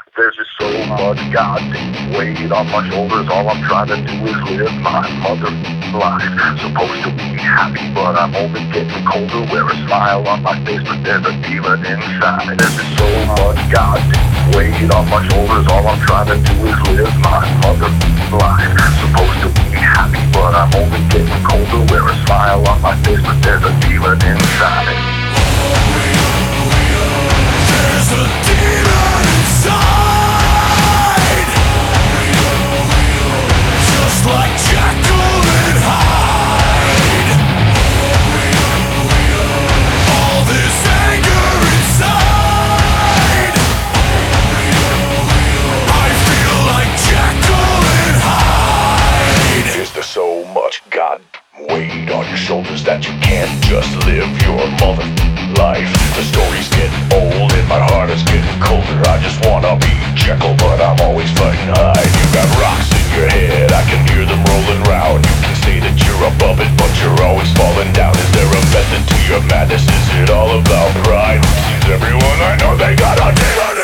There's just so much goddamn weight on my shoulders. All I'm trying to do is live my mother life. Supposed to be happy, but I'm only getting colder. Wear a smile on my face, but there's a demon inside. There's just so much goddamn weight on my shoulders. All I'm trying to do is live my mother life. Supposed to be happy, but I'm only getting colder. Wear a smile on my face, but there's a demon inside. There's a demon inside, just like Jekyll and Hyde. All this anger inside, I feel like Jekyll and Hyde. Is there so much God weight on your shoulders that you can't just live your mother life? The stories get old and my heart is getting colder. I just wanna be Jekyll, but I'm always fighting Hyde. You got rocks in your head, I can hear them rolling round. You can say that you're above it, but you're always falling down. Is there a method to your madness? Is it all about pride? Who sees everyone? I know they got a demon